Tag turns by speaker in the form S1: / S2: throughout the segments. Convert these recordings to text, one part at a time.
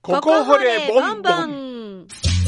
S1: ここ掘れボンボン。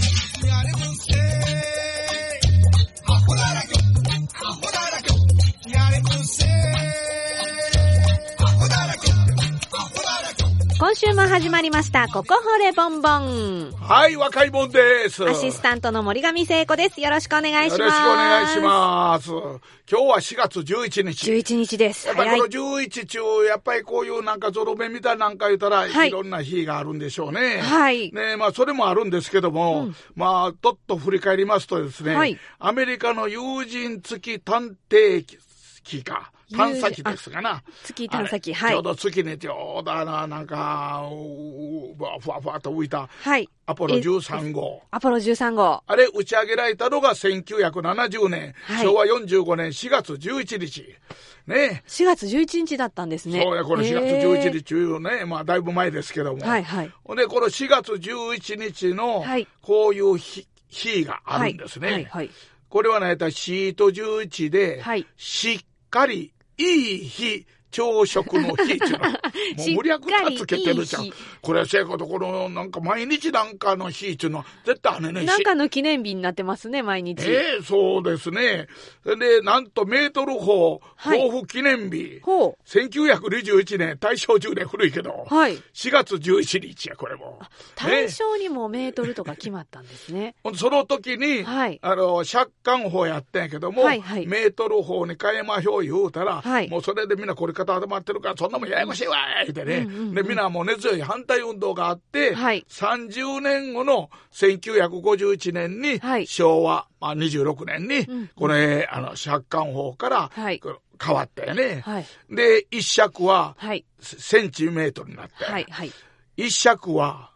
S2: 今週も始まりましたここ掘れボンボン。
S1: はい、若いもんです。
S2: アシスタントの森上聖子です。よろしくお願いします。
S1: よろしくお願いします。今日は4月11日。
S2: 11日です。
S1: やっぱりこの11中、やっぱりこういうなんかゾロ目みたいなんか言ったら、いろんな日があるんでしょうね。
S2: はい。
S1: ね、まあそれもあるんですけども、まあちょっと振り返りますとですね、アメリカの有人月探偵機か。探査機ですがな。
S2: 月探査機、はい。
S1: ちょうど月にちょうどなんか、ふわふわと浮いた、アポロ13号。
S2: アポロ13号。
S1: あれ打ち上げられたのが1970年、昭和45年4月11日。ね。
S2: 4月11日だったんですね。
S1: そうや、この4月11日中ね、まあだいぶ前ですけども。
S2: はいはい。
S1: で、この4月11日の、こういう日があるんですね。はいはい。これはね、シート11で、しっかり、いい日、朝食の日っていうの。もう無略がつけてるじゃん。これはせやこと、このなんか毎日なんかの日っていうのは絶対あれね。
S2: なんかの記念日になってますね、毎日。
S1: そうですね。で、なんとメートル砲、交付記念日。1921年、大正10年古いけど。4月11日や、これも。
S2: 大正にもメートルとか決まったんですね。
S1: その時に、借款法やったんやけども、メートル砲に変えましょう言うたら、もうそれでみんなこれ固まってるから、そんなもんややこしいわーってね。で、みんなもう根強い反対運動があって、30年後の1951年に、昭和、26年に、これ、借款法から変わったよね。で、一尺は、センチメートルになって、一尺は、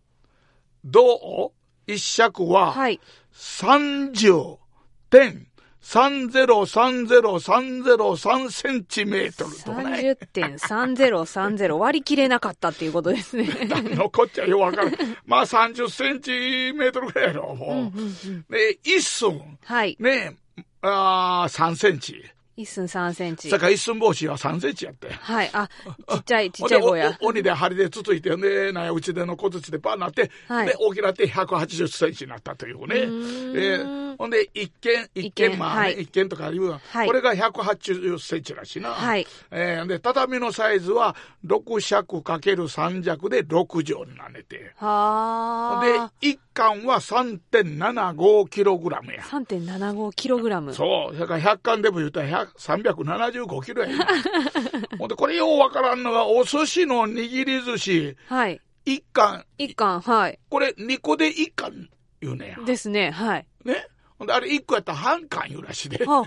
S1: 一尺は、30.303030センチメートルとかね。
S2: 30.3030 割り切れなかったっていうことですね。
S1: こっちはよくわかる。まあ30センチメートルぐらいやろ、もう。で、一寸。ね、3センチ。
S2: 一寸3センチ。
S1: それから一寸帽子は3センチやって。
S2: はい。あ、ちっちゃい棒や。
S1: 鬼で針でつついて、ね、なんや、うちでの小槌でパンなって、で、大きなって180センチになったというね。ほんで、一軒、まあ、一軒とかいう、これが180センチらしいな。で、畳のサイズは6尺 ×3 尺で6畳になれて。で、一貫は 3.75 キログラムや。
S2: 3.75 キログラム。
S1: そう。それから100貫でも言うたら375キロや。ほんで、これようわからんのが、お寿司の握り寿司。一貫。これ2個で1貫言うねや。
S2: ですね。
S1: ね。ほんで、あれ1個やったら半貫言うらしいで。
S2: その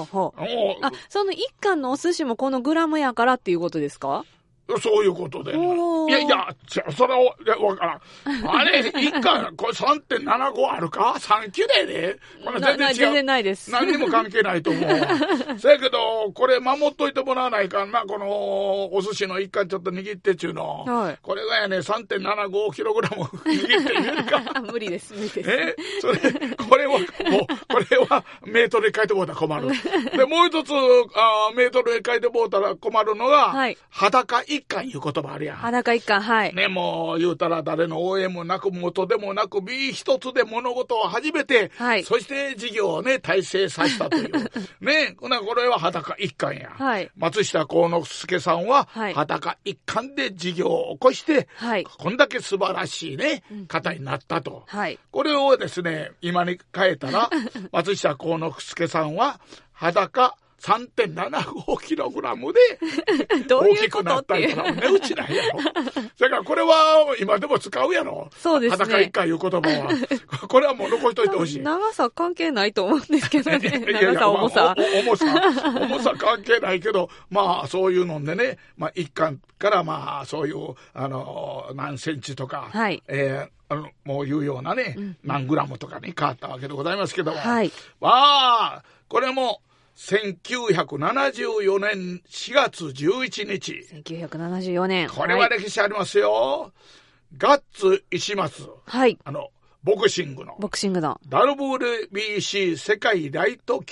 S2: 1貫のお寿司もこのグラムやからっていうことですか？
S1: そういうことで。いや、それはわからん。あれ、一貫、これ 3.75 あるか ?3 切れで、これ全然違う。
S2: 全然ないです。
S1: 何にも関係ないと思う。そやけど、これ守っといてもらわないかな、この、お寿司の一貫ちょっと握ってっちゅうの。これがやね、3.75 キログラム握って言えるか。
S2: 無理です。
S1: これはメートルで書いてもらったら困る。で、もう一つ、メートルで書いてもらったら困るのが、裸一貫いう言葉あるやん。
S2: 裸一貫、
S1: ね、もう言うたら誰の応援もなく、元でもなく、身一つで物事を始めて、そして事業をね、体制させたという。ね、これは裸一貫や。松下幸之助さんは、裸一貫で事業を起こして、こんだけ素晴らしいね、方になったと。これをですね、今に変えたら、松下幸之助さんは、裸3.75 キログラムで大きくなったんやろ。値打ちないやろ。だからこれは今でも使うやろ。
S2: そうですね。
S1: 裸一貫いう言葉は。これはもう残しといてほしい。
S2: 長さ関係ないと思うんですけどね。長さ、重さ。
S1: 重さ関係ないけど、まあそういうのでね、まあ一貫からまあそういう何センチとか、もう言うようなね、何グラムとかに変わったわけでございますけども。まあ、これも、1974年4月11日。
S2: 1974年。
S1: これは歴史ありますよ。ガッツ石松。ボクシングの。
S2: ボクシングの。
S1: WBC 世界ライト級。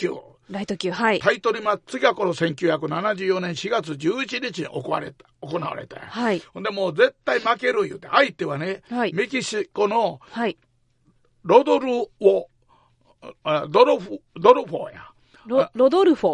S2: ライト級、はい。
S1: タイトルマッチがこの1974年4月11日に行われた。
S2: はい。
S1: ほんでもう絶対負ける言うて、相手はね、
S2: はい、
S1: メキシコの
S2: はい、
S1: ロドルフォや。
S2: ロドルフォ。
S1: ロドルフォ。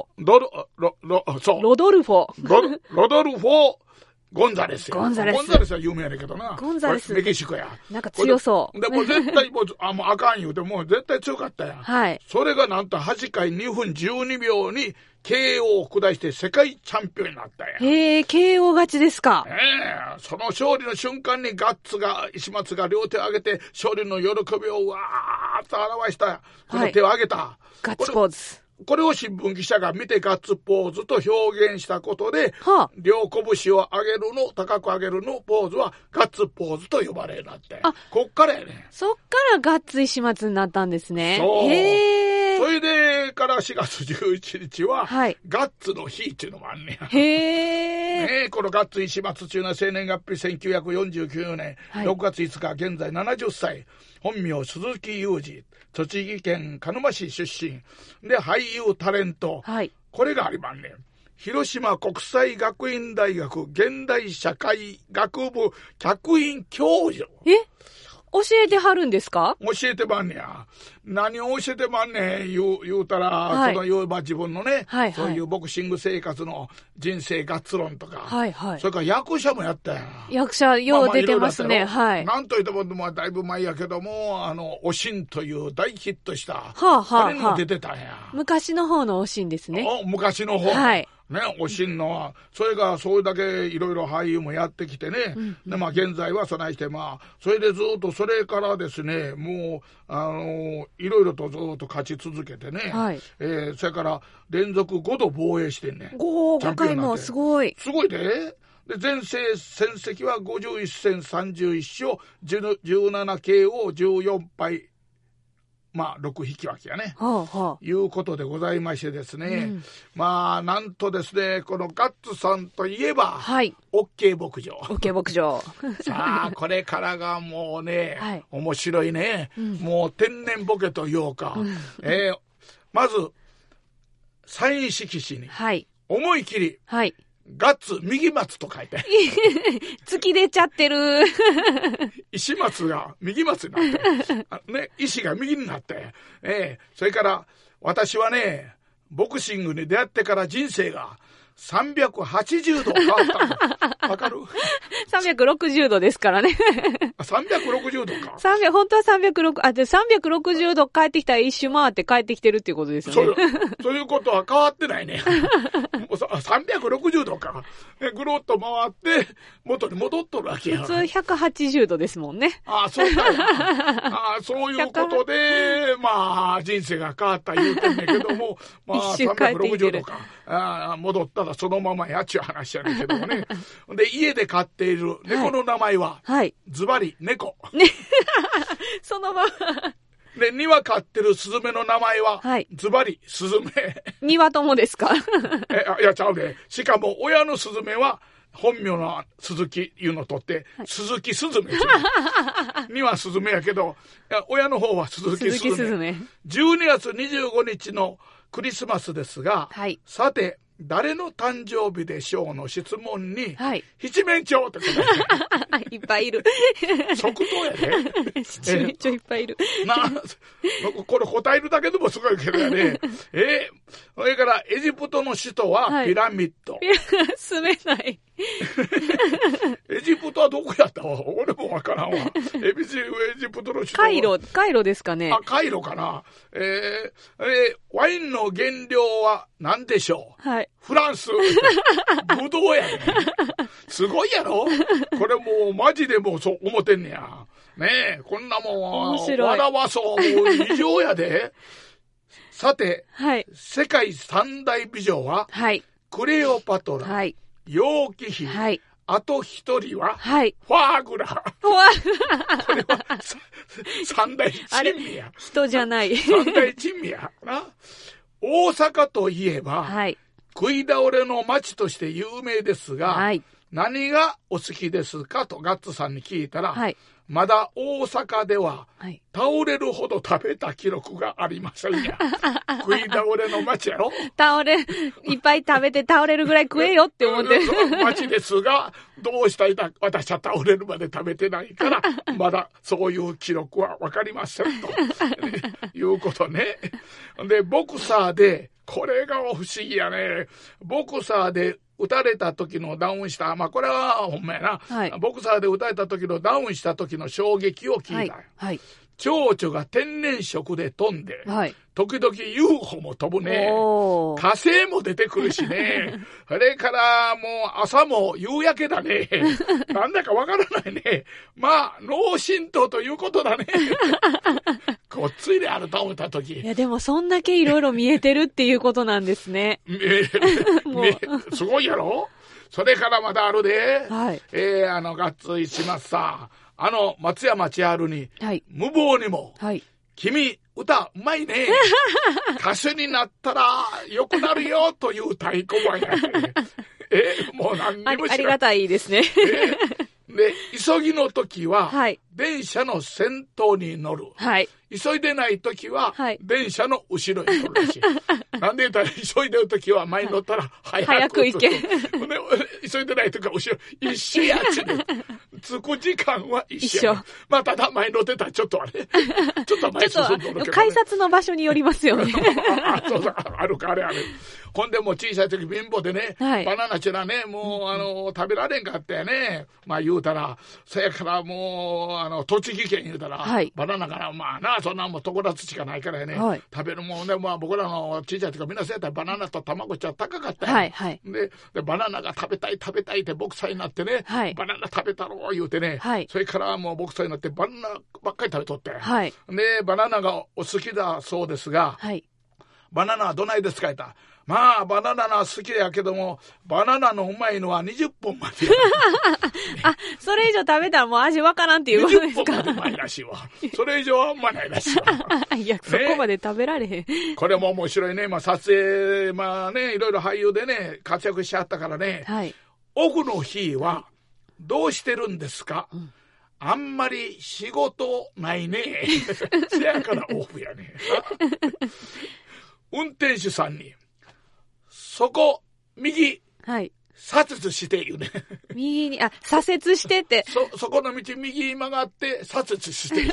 S1: ロドルフォゴンザレスや。
S2: ゴンザレス
S1: は有名やねんけどな。
S2: ゴンザレス。
S1: メキシコや。
S2: なんか強そう。
S1: でもう絶対もうあかん言うて、もう絶対強かったやん。
S2: はい。
S1: それがなんと8回2分12秒に KO を下して世界チャンピオンになったんや。
S2: へえ、KO 勝ちですか。
S1: その勝利の瞬間に石松が両手を上げて勝利の喜びをわーっと表した。この手を上げた。はい、
S2: ガッツポーズ。
S1: これを新聞記者が見てガッツポーズと表現したことで、両拳を高く上げるのポーズはガッツポーズと呼ばれるようになって。こっからやね。
S2: そっからガッツ石松になったんですね。
S1: そう。
S2: へー。
S1: それでから4月11日は、ガッツの日っていうのもあんねや。
S2: へー。
S1: このガッツ石松中の生年月日1949年6月5日、現在70歳。本名鈴木裕二。栃木県鹿沼市出身で俳優タレント、これがありまんねん。広島国際学院大学現代社会学部客員教授。
S2: 教えてはるんですか？
S1: 教えてまんねや。何を教えてまんねん言うたら、言えば自分のね、そういうボクシング生活の人生ガッツ論とか、それから役者もやったやん。
S2: 役者よう出てますね。
S1: なんといってもだいぶ前やけども、おしんという大ヒットした、あれにも出てたんや。
S2: 昔の方のおしんですね。
S1: 昔の方。ね、おしんのは、それがそれだけいろいろ俳優もやってきてね、で現在はそないしてそれでずっとそれからですね、もういろいろとずっと勝ち続けてね、それから連続5度防衛してね、
S2: 5回もすごい。
S1: すごいで。前世戦績は51戦31勝17 KO 14敗。6引き分けやね。いうことでございましてですね。なんとですね、このガッツさんといえば、OK 牧場。
S2: OK 牧場。
S1: さあ、これからがもうね、面白いね。もう天然ボケというか、まず、サイン色紙に、思い切り、ガッツ右松と書いて。
S2: 突き出ちゃってる。
S1: 石松が右松になって。ね、石が右になって。それから、私はね、ボクシングに出会ってから人生が380度変わったの。わかる？
S2: 360 度ですからね。
S1: 360度か。
S2: 本当は360度帰ってきたら一周回って帰ってきてるっていうことですよね。
S1: そういうことは変わってないね。360度か。ぐるっと回って元に戻っとるわけや。
S2: 普通180度ですもんね。
S1: そうかや。そういうことで、人生が変わった言うてんねんけども、360度か。戻ったらそのままやっちゅう話やねんけどもね。で、家で飼っている猫の名前は、ズバリ猫。
S2: そのまま。
S1: で、庭飼ってるスズメの名前は、ズバリスズメ。
S2: 庭友ですか？
S1: いや、ちゃうで。しかも、親のスズメは、本名の鈴木いうのとって、鈴木スズメ。庭スズメやけど、親の方は鈴木スズメ。12月25日のクリスマスですが、さて、誰の誕生日でしょうの質問に、七面鳥って答えて。
S2: いっぱいいる。
S1: 即答やで。
S2: 七面鳥いっぱいいる。
S1: これ答えるだけでもすごいけどやね。それからエジプトの首都はピラミッド。
S2: 住めない。
S1: エジプトはどこやったわ？俺もわからんわ。エジプトの首都は。
S2: カイロですかね。
S1: カイロかな。ワインの原料は何でしょう？フランス。ブドウやね。すごいやろ？これもうマジでもうそう思ってんねや。ねえ、こんなもん、笑わそう、もう異常やで。さて、世界三大美女は、クレオパトラ、楊貴妃、あと一人は、ファーグラ。これは三大珍味や。
S2: 人じゃない。
S1: 三大珍味やな。大阪といえば、食い倒れの街として有名ですが、何がお好きですかとガッツさんに聞いたら、 まだ大阪では、倒れるほど食べた記録がありませんや。食い倒れの町やろ。
S2: いっぱい食べて倒れるぐらい食えよって思ってる。
S1: 町ですが、どうしたいだ、私は倒れるまで食べてないから、まだそういう記録はわかりませんと。いうことね。で、ボクサーで、これが不思議やね。ボクサーで撃たれた時のダウンした、これはほんまやな、はい、ボクサーで撃たれた時のダウンした時の衝撃を聞いた、はいはい、蝶々が天然色で飛んで、はい、時々 UFO も飛ぶね、火星も出てくるしね、それからもう朝も夕焼けだね、なんだかわからないね。脳震盪ということだね。こっついであると思った時。
S2: いやでもそんだけいろいろ見えてるっていうことなんですね。
S1: すごいやろ。それからまだあるで、はい、ガッツイしますさ、松山千春に、はい、無謀にも、はい、君歌うまいね。歌手になったら良くなるよという太鼓判やね。もう何にも知らん。
S2: ありがたいですね。
S1: で、急ぎの時は、はい、電車の先頭に乗る。はい、急いでない時は、はい、電車の後ろに乗るらしい。なんで言ったら、急いでる時は前に乗ったら早く
S2: 行け。
S1: 急いでない時は後ろ、一緒やつね。着く時間は一緒。ただ前に乗ってたらちょっとあれ。ちょっと前進んどるけど、ね。
S2: 改札の場所によりますよね。
S1: そうだ、あるかあれあれ。ほんでもう小さい時貧乏でね、はい、バナナちゅうのはね、もう食べられんかったよね。言うたら、そやからもう、栃木県言うたら、はい、バナナからそんなもん常夏しかないからね、はい、食べるもんね、僕らの小さい時はみんなそうやったらバナナと卵っちゃ高かったよ、はいはい、でバナナが食べたいってボクサーになってね、はい、バナナ食べたろう言うてね、はい、それからもうボクサーになってバナナばっかり食べとって、はい、でバナナがお好きだそうですが、はい、バナナはどないですか言ったら、バナナ好きやけども、バナナのうまいのは20本までや。
S2: それ以上食べたらもう味わからんっていうことですか。
S1: 20本までうまいらしいわ。それ以上はうまないらしいわ。
S2: いや、そこまで食べられへん。
S1: これも面白いね。撮影、いろいろ俳優でね、活躍しちゃったからね。はい、オフの日は、どうしてるんですか、あんまり仕事ないね。せやからオフやね。運転手さんに、そこ、右、はい、左折して言うね。
S2: 右に、左折してって。
S1: そこの道右に曲がって左折して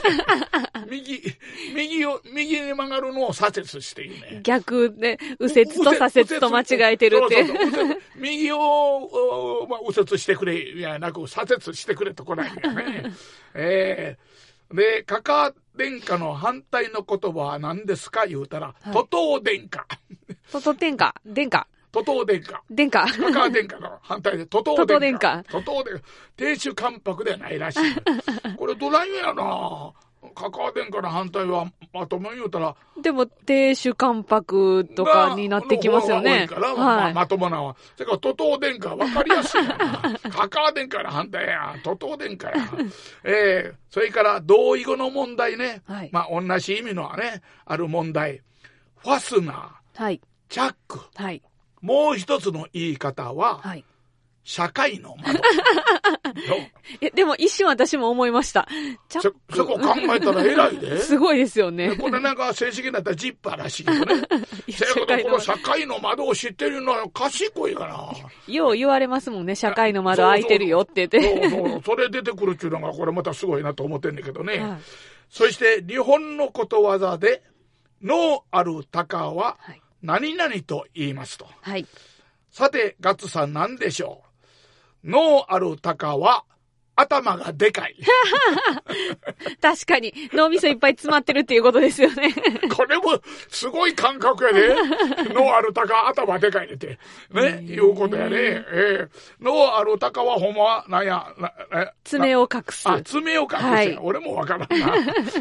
S1: 右に曲がるのを左折して言うね。
S2: 逆で、右折と左折と間違えてるって。
S1: そう右を、右折してくれ、いやなく左折してくれとこないんだよね。で、カカ殿下の反対の言葉は何ですか言うたら、徒党殿下。
S2: 徒党殿下。
S1: 徒党殿下。
S2: 殿下。
S1: カカ殿下の反対で、徒党殿下。徒党殿下。亭主関白ではないらしい。これどないやな。カカ殿下の反対はまともに言うたら。
S2: でも、亭主関白とかになってきますよね。
S1: まともなは。それから徒党殿下分かりやすいな。カカ殿下の反対や。徒党殿下や。それから同意語の問題ね。はい、同じ意味のね、ある問題。ファスナー。はい、チャック。はい、もう一つの言い方は、はい、社会の窓。
S2: でも一瞬私も思いました。
S1: そこ考えたら偉いで。
S2: すごいですよね。
S1: これなんか正式になったらジッパーらしいけどね。せやけどこの社会の窓を知ってるのは賢いかな。
S2: よう言われますもんね。社会の窓開いてるよって言って。
S1: そう。それ出てくるっていうのがこれまたすごいなと思ってんだけどね。はい、そして日本のことわざで、能ある鷹は何々と言いますと。はい、さて、ガッツさん何でしょう。能ある鷹は頭がでかい。
S2: 確かに脳みそいっぱい詰まってるっていうことですよね。
S1: これもすごい感覚やで。脳ある鷹頭でかいねってね、いうことやね。脳ある鷹はほんまはなんや、
S2: 爪を隠す。
S1: 爪を隠す、はい、俺もわからんな。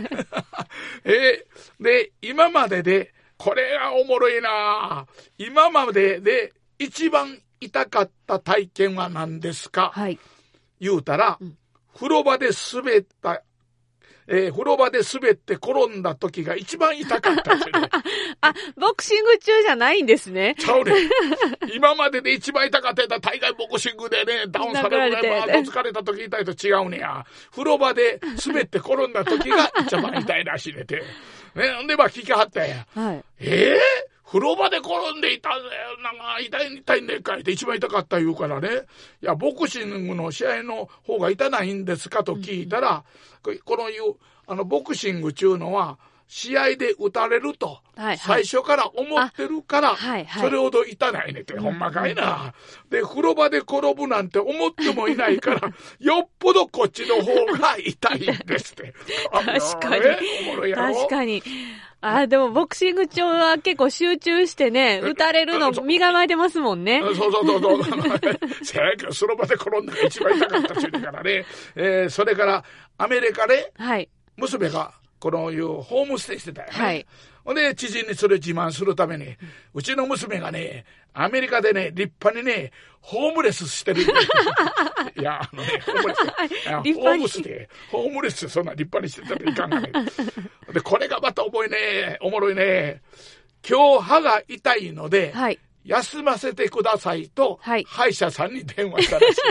S1: で今まででこれがおもろいな。今までで一番痛かった体験は何ですか、はい、言うたら、風呂場で滑った風呂場で滑って転んだ時が一番痛かったですよね。
S2: ボクシング中じゃないんですね。
S1: ちゃうね。今までで一番痛かった大概ボクシングでね、ダウンされるぐらい疲れた時痛いと違うねや。風呂場で滑って転んだ時が一番痛いらしいねて。ね、で聞きはったんや。はい、風呂場で転んでいたんだよ。なんか痛いんでっかいって一番痛かった言うからね。いや、ボクシングの試合の方が痛ないんですかと聞いたら、このボクシング中のは、試合で打たれると、最初から思ってるから、それほど痛ないねって、ほんまかいな。で、風呂場で転ぶなんて思ってもいないから、よっぽどこっちの方が痛いんですって。
S2: 確かに。
S1: おもろいやろ。
S2: 確かに。でもボクシング中は結構集中してね、打たれるの身構えてますもんね。
S1: そう。せやけど、その場で転んだが一番痛かったっていうからね。それから、アメリカで、娘が、このいうホームステイしてたよね。はい。ほんで、知人にそれ自慢するために、うちの娘がね、アメリカでね、立派にね、ホームレスしてる。いや、ホームレスそんな立派にしてたらいかんがね。で、これがまたおもろいね。今日歯が痛いので、休ませてくださいと、歯医者さんに電話したらしい。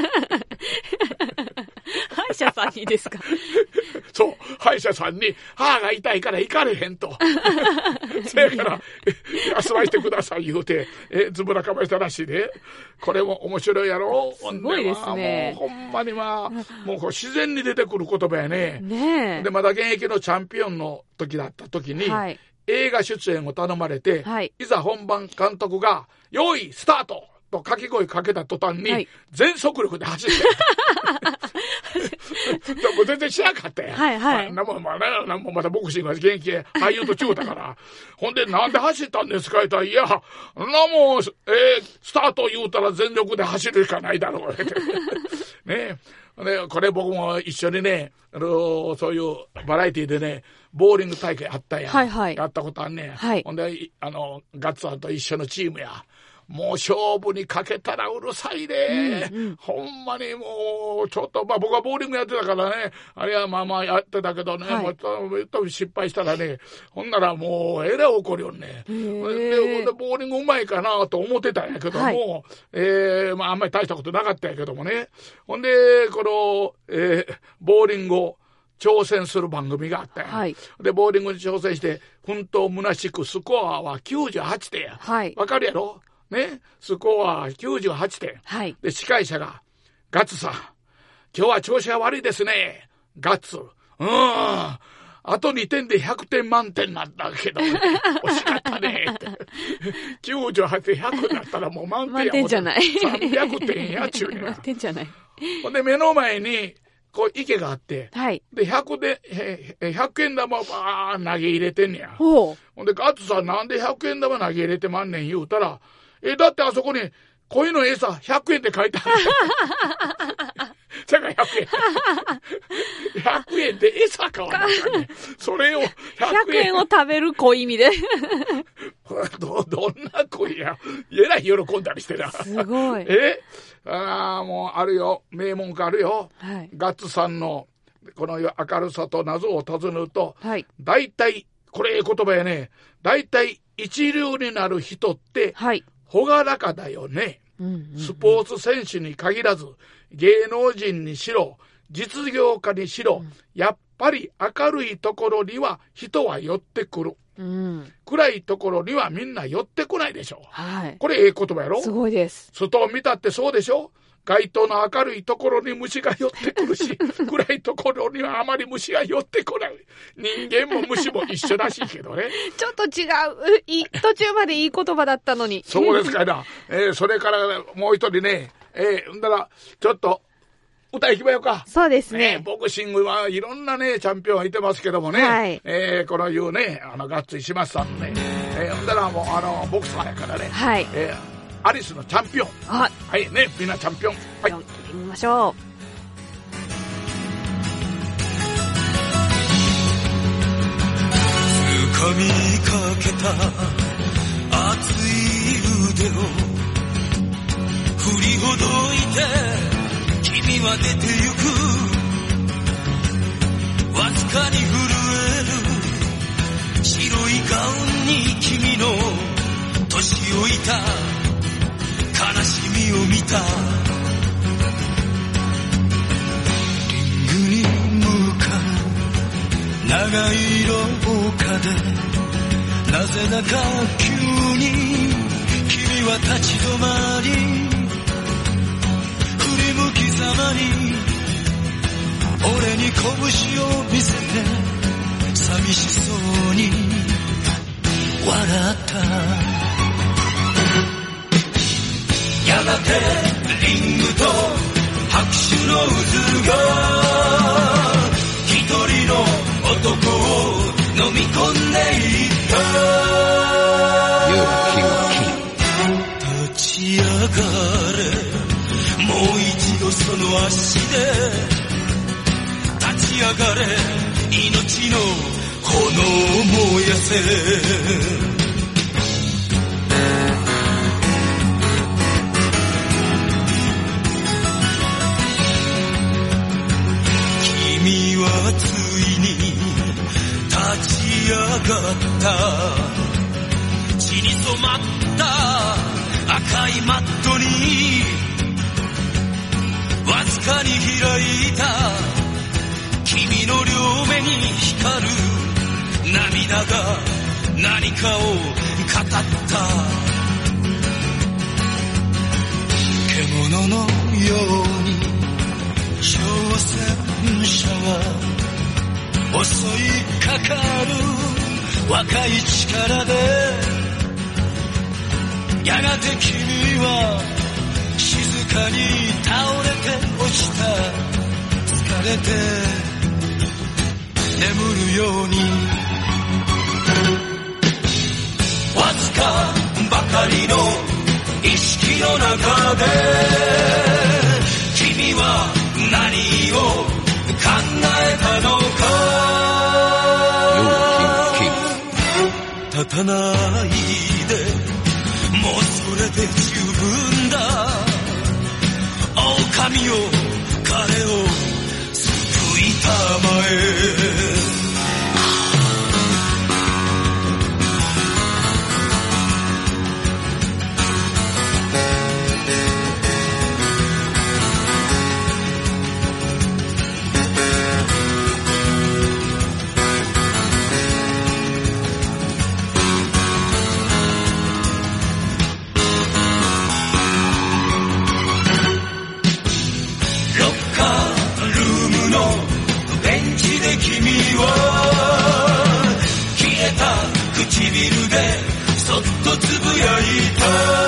S2: 歯医者さんにですか？
S1: そう、歯医者さんに歯が痛いから行かれへんと。せやから、休ませてください言うて、ずぶらかましたらしいで。これも面白いやろ。
S2: すごいですね。
S1: もうほんまにもうこう自然に出てくる言葉やね。ねえ。で、まだ現役のチャンピオンの時だった時に、映画出演を頼まれて、いざ本番監督が、用意スタートと掛け声かけた途端に、全速力で走って。もう全然しなかったやん。なんもまたボクシングが現役で俳優と違うたから。ほんで、なんで走ったんですか言ったら、いや、もう、スタート言うたら全力で走るしかないだろう。ねで、これ僕も一緒にね、そういうバラエティでね、ボーリング大会あったやん。やったことあんねん。ほんで、ガッツさんと一緒のチームや。もう勝負にかけたらうるさいで、ほんまにもうちょっと僕はボーリングやってたからね、あれはまあやってたけどね、失敗したらね、ほんならもうえらい怒るよね。でボーリングうまいかなと思ってたんやけども、あんまり大したことなかったんやけどもね。ほんでこの、ボーリングを挑戦する番組があったんや。でボーリングに挑戦して奮闘虚しくスコアは98点や。わかるやろね、スコア98点。で、司会者が、ガッツさん、今日は調子が悪いですね。ガッツ。あと2点で100点満点なんだけどね。惜しかったね。98点100だったらもう満点や。
S2: 満点じゃない。
S1: 300点やちゅうには。
S2: 満点じゃない。
S1: ほんで、目の前に、こう池があって、で、100円玉をバー投げ入れてんねや。ほんで、ガッツさんなんで100円玉投げ入れてまんねん言うたら、だってあそこに、鯉の餌100円って書いてある。それが100円。100円で餌買わなきゃね。それを100
S2: 円を食べる鯉みで。
S1: どんな鯉や。えらい喜んだりしてな。
S2: すごい。
S1: もうあるよ。名文句あるよ。ガッツさんの、この明るさと謎を尋ねると、大体、これ言葉やね。大体一流になる人って、ほがらかだよね。スポーツ選手に限らず、芸能人にしろ、実業家にしろ、やっぱり明るいところには人は寄ってくる。暗いところにはみんな寄ってこないでしょ。これ言葉やろ。
S2: すごいです。
S1: 外を見たってそうでしょ。街灯の明るいところに虫が寄ってくるし、暗いところにはあまり虫が寄ってこない。人間も虫も一緒らしいけどね。
S2: ちょっと違う。途中までいい言葉だったのに。
S1: そうですかな。それからもう一人ね、だからちょっと歌いきまようか。
S2: そうですね。
S1: ボクシングはいろんなね、チャンピオンがいてますけどもね。このいうね、ガッツ石松さんのね、だからもうボクサーやからね。アリスのチャンピオン。はいね、みんなチャンピオン。
S2: 聞いてみましょう。
S3: 掴みかけた熱い腕を振りほどいて君は出てゆく。わずかに震える白いガウンに君の年老いた悲しみを見た。リングに向かう長い廊下でなぜだか急に君は立ち止まり振り向きざまに俺に拳を見せて寂しそうに笑った。やがてリングと拍手の渦が一人の男を飲み込んでいった。立ち上がれもう一度その足で立ち上がれ命の炎を燃やせ。君はついに立ち上がった。血に染まった赤いマットにわずかに開いた君の両目に光る涙が何かを語った。獣のように挑戦者は襲いかかる若い力でやがて君は静かに倒れて落ちた。疲れて眠るようにわずかばかりの意識の中で君は何を考えたのか。立たないでもうそれで十分だ。狼よ彼を救いたまえ。唇でそっとつぶやいた。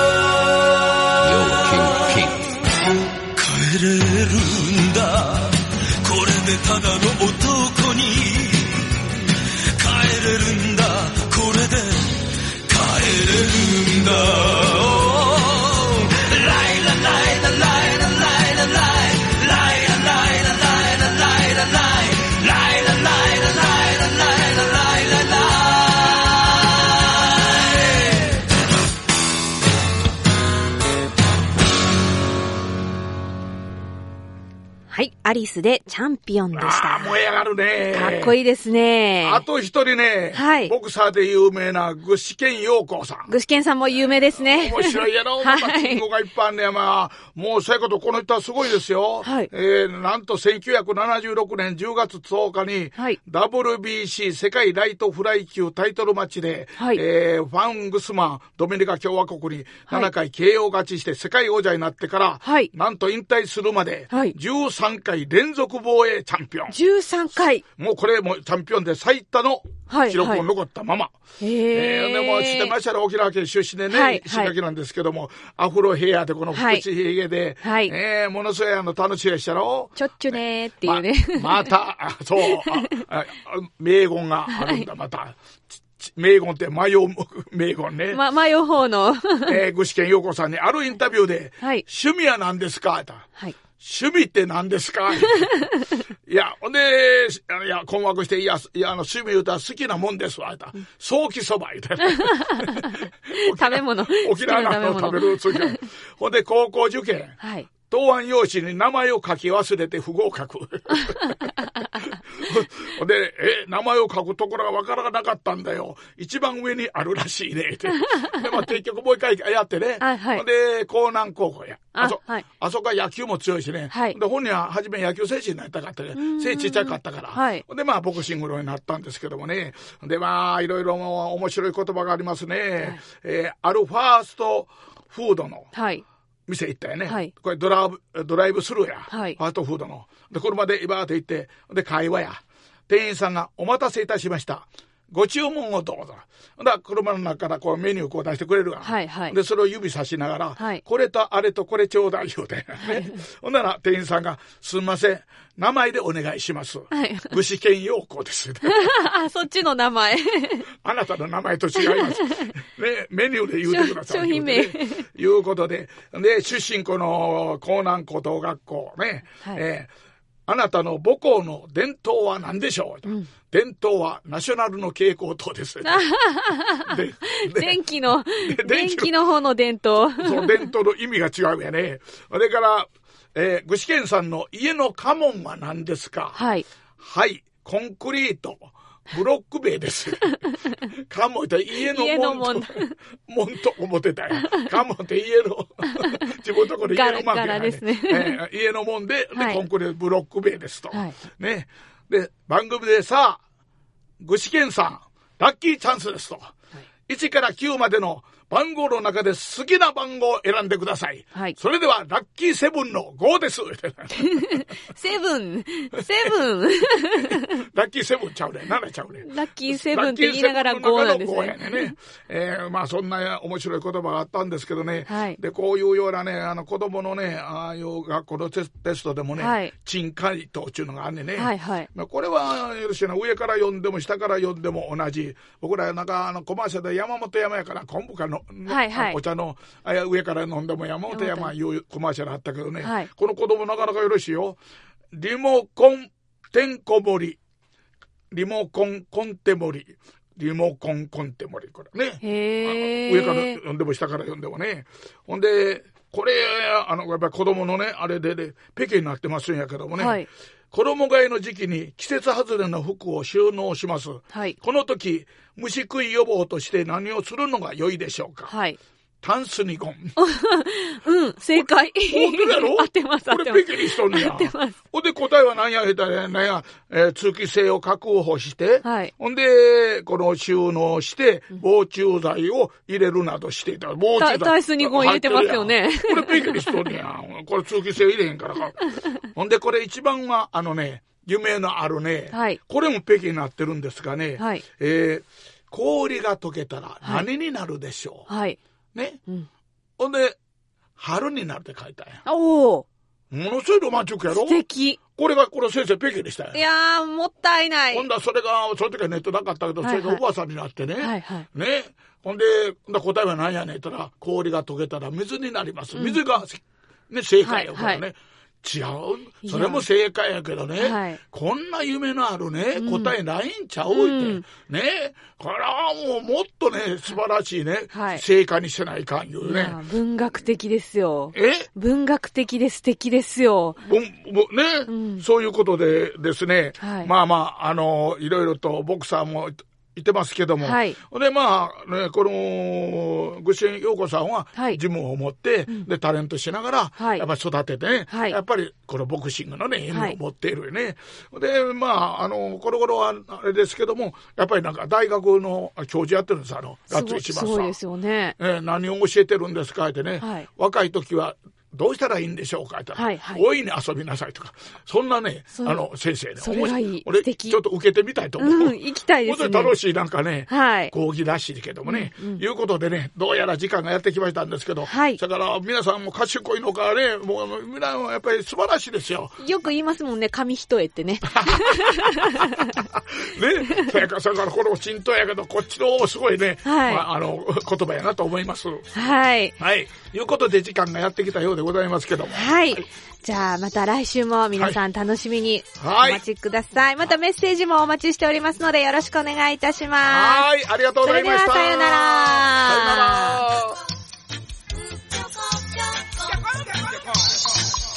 S3: 帰れるんだこれでただの男に。帰れるんだこれで帰れるんだ。
S2: はい、アリスでチャンピオンでした。
S1: 燃え上がるね。
S2: かっこいいですね。
S1: あと一人ね、
S2: はい、
S1: ボクサーで有名な具志堅用高さん。
S2: 具志堅さんも有名ですね。
S1: 面白いやろ。また金語がいっぱいあんねや。まあ、もうそういうこと、この人はすごいですよ。
S2: はい、
S1: なんと1976年10月10日に、はい、WBC 世界ライトフライ級タイトルマッチで、はい、ファングスマン、ドミニカ共和国に7回 KO 勝ちして世界王者になってから、はい、なんと引退するまで、はい、13回連続防衛チャンピオン。
S2: 13回。
S1: もうこれもチャンピオンで最多の記録を残ったまま。でも知ってましたら沖縄県出身でね、はい、石垣なんですけども、アフロヘアでこの福地ひげで、はい、ものすごい楽しいでしたろ。
S2: ちょっちゅねーっていうね。
S1: また、そう、名言があるんだ、また。名言って迷う名言ね。
S2: 迷う方の。
S1: 具志堅用子さんにあるインタビューで、はい、趣味は何ですかと。はい、趣味って何ですかいや、ほんで、困惑して、趣味言うたら好きなもんですわ。ソーキそば言うたら。
S2: 食べ物。
S1: 沖縄の食べる好きな。ほんで、高校受験。はい。 答案用紙に名前を書き忘れて不合格。で、名前を書くところがわからなかったんだよ。一番上にあるらしいね。で、結局もう一回やってね。で、江南高校や。あそこは野球も強いしね。で、本人は初め野球選手になりたかったね。背ちっちゃかったから。で、ボクシングになったんですけどもね。で、いろいろ面白い言葉がありますね。あるファーストフードの店行ったよね。これドライブスルーや。ファーストフードの。で、車でバーって行って、で、会話や。店員さんがお待たせいたしました。ご注文をどうぞ。だから車の中からこうメニューを出してくれるわ。で、それを指さしながら、これとあれとこれちょうだいようで。ほんなら店員さんが、すんません、名前でお願いします。具志堅用高です。
S2: そっちの名前。
S1: あなたの名前と違います。ね、メニューで言うてください。
S2: 商品名。
S1: いうことで、で、出身校の江南高等学校ね、あなたの母校の伝統は何でしょう、伝統はナショナルの蛍光灯です。
S2: 電気の方の伝統。
S1: そう、伝統の意味が違うよね。それから、具志堅さんの家の家紋は何ですか？はい、コンクリート。ブロック塀です。家紋って家の門と思ってたよ。家紋って家の、自分のところ家の門がですね。家の門で、コンクリートブロック塀ですと。ね。で、番組でさあ、具志堅さん、ラッキーチャンスですと。1から9までの番号の中で好きな番号を選んでください。それでは、ラッキーセブンの5です。
S2: セブン。
S1: ラッキーセブンちゃうね。7ちゃうね。
S2: ラッキーセブンって言いながら5なんですね。
S1: やね。そんな面白い言葉があったんですけどね。で、こういうようなね、子供のね、ああいう学校のテストでもね、珍回答っていうのがあんねんね。これはよろしいな。上から読んでも下から読んでも同じ。僕らなんかコマーシャルで山本山やから昆布かの、お茶の上から飲んでも山本山いうコマーシャルあったけどね、この子供なかなかよろしいよ。リモコンてんこ盛り、リモコンコンテ盛り、リモコンコンテ盛り、これね。上から読んでも下から読んでもね。ほんでこれやっぱり子供のねあれでねペケになってますんやけどもね、衣替えの時期に季節外れの服を収納します。この時虫食い予防として何をするのが良いでしょうか？タンスにゴン。
S2: 正解。
S1: 本当だろ？
S2: 合ってます。
S1: これペケにしとんねや。ほんで答えは何や言うたらね、通気性を確保して、ほんでこの収納して防虫剤を入れるなどしていた。防虫剤。
S2: タンスにゴン入れてますよね。
S1: これペケにしとんねや。これ通気性入れへんからか。ほんでこれ一番は夢のあるね、これもペケになってるんですがね、氷が溶けたら何になるでしょう？ね。ほんで、春になるって書いたんや。ものすごいロマンチックやろ？
S2: 素敵。
S1: これ先生ペケでしたよ。
S2: いやー、もったいない。
S1: ほんだそれが、その時はネットなかったけど、それがおばあさんになってね。ね。ほんで、答えは何やねん言ったら、氷が溶けたら水になります。水が、ね、正解やからね。違う。それも正解やけどね。こんな夢のあるね、答えないんちゃうって。ね。これはもうもっとね、素晴らしいね、正解にしてないかんいうね。
S2: 文学的ですよ。文学的で素敵ですよ。
S1: ね。そういうことでですね。いろいろとボクサーもいてますけども。で、この、具志堅用高さんは、ジムを持って、で、タレントしながら、やっぱり育ててね、やっぱり、このボクシングのね、意味を持っているよね。で、この頃は、あれですけども、やっぱりなんか、大学の教授やってるんです、ガッツ石橋さん。
S2: すごいですよね。
S1: 何を教えてるんですかってね、若い時は、どうしたらいいんでしょうかって言ったら、大いに遊びなさいとか、そんなね、先生ね、
S2: それがいい。
S1: 俺、ちょっと受けてみたいと思う。
S2: 行きたいですね。
S1: 本当に楽しいなんかね、講義らしいけどもね、いうことでね、どうやら時間がやってきましたんですけど、だから皆さんも賢いのかね、もう皆さんやっぱり素晴らしいですよ。
S2: よく言いますもんね、紙一重ってね。
S1: ね、それからこの浸透やけど、こっちのすごいね、言葉やなと思います。いうことで時間がやってきたようでございますけども。
S2: じゃあまた来週も皆さん楽しみにお待ちください。またメッセージもお待ちしておりますのでよろしくお願いいたします。
S1: ありがとうございました。
S2: それではさよなら。
S1: さよなら。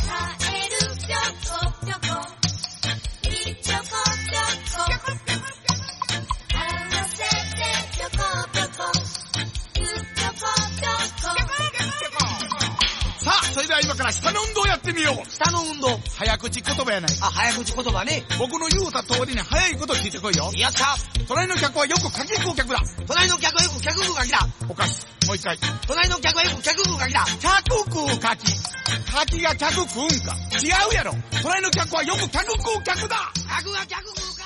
S1: ゃあ今から下の運動やってみよう。
S4: 下の運動？
S1: 早口言葉やない。
S4: あ、早口言葉ね。
S1: 僕の言うた通りに早いこと聞いてこいよ。
S4: やった。
S1: 隣の客はよく柿食う客だ。
S4: 隣の客はよく客食う柿だ。
S1: おかしい。もう一回。
S4: 隣の客はよく客食う柿だ。
S1: 客食う柿。柿が客食うんか。違うやろ。隣の客はよく客食う客だ。
S4: 客が客食う